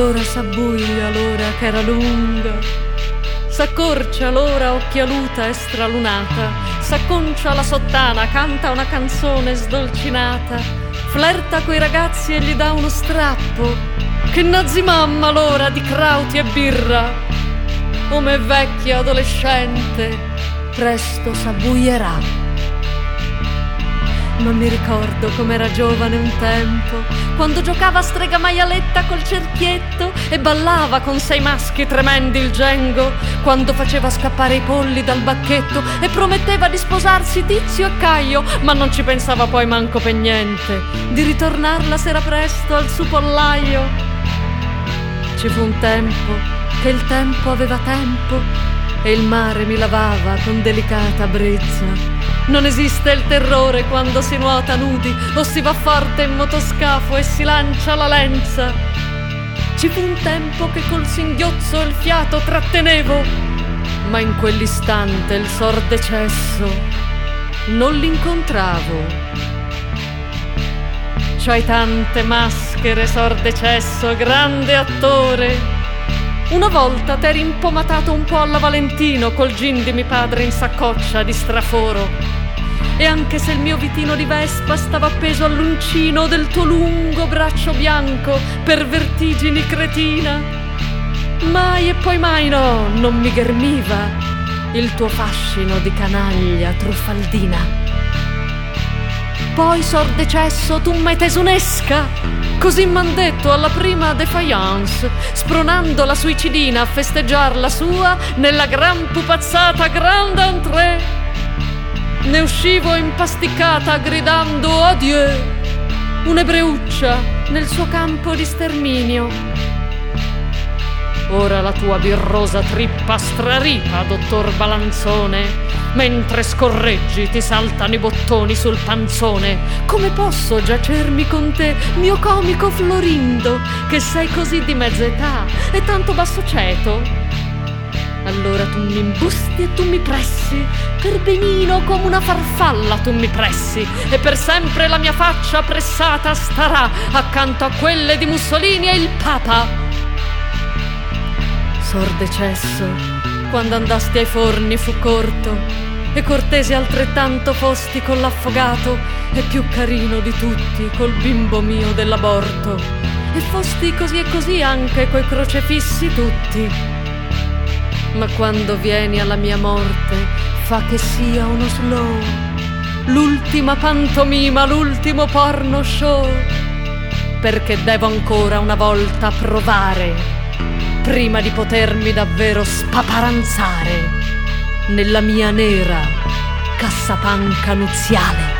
L'ora s'abbuglia, l'ora che era lunga, s'accorcia l'ora occhialuta e stralunata, s'acconcia la sottana, canta una canzone sdolcinata, flirta coi ragazzi e gli dà uno strappo. Che nazzimamma l'ora di crauti e birra, come vecchia adolescente, presto s'abbuierà. Ma mi ricordo com'era giovane un tempo, quando giocava a strega maialetta col cerchietto e ballava con 6 maschi tremendi il gengo, quando faceva scappare i polli dal bacchetto e prometteva di sposarsi Tizio e Caio, ma non ci pensava poi manco per niente di ritornar la sera presto al suo pollaio. Ci fu un tempo che il tempo aveva tempo e il mare mi lavava con delicata brezza. Non esiste il terrore quando si nuota nudi o si va forte in motoscafo e si lancia la lenza. Ci fu un tempo che col singhiozzo il fiato trattenevo, ma in quell'istante il sordecesso non l'incontravo. C'hai tante maschere, sordecesso, grande attore. Una volta t'eri impomatato un po' alla Valentino col gin di mio padre in saccoccia di straforo. E anche se il mio vitino di Vespa stava appeso all'uncino del tuo lungo braccio bianco per vertigini cretina, mai e poi mai no, non mi ghermiva il tuo fascino di canaglia truffaldina. Poi sordecesso tu m'hai teso un'esca, così m'han detto alla prima defiance, spronando la suicidina a festeggiar la sua nella gran pupazzata grande entrée. Ne uscivo impasticcata gridando adieu, un'ebreuccia nel suo campo di sterminio. Ora la tua birrosa trippa straripa, dottor Balanzone, mentre scorreggi ti saltano i bottoni sul panzone. Come posso giacermi con te, mio comico Florindo, che sei così di mezza età e tanto basso ceto? Allora tu mi imbusti e tu mi pressi, per benino come una farfalla tu mi pressi, e per sempre la mia faccia pressata starà accanto a quelle di Mussolini e il Papa. Sordecesso, quando andasti ai forni fu corto, e cortese altrettanto fosti con l'affogato, e più carino di tutti col bimbo mio dell'aborto, e fosti così e così anche coi crocefissi tutti. Ma quando vieni alla mia morte, fa che sia uno slow, l'ultima pantomima, l'ultimo porno show, perché devo ancora una volta provare, prima di potermi davvero spaparanzare nella mia nera cassapanca nuziale.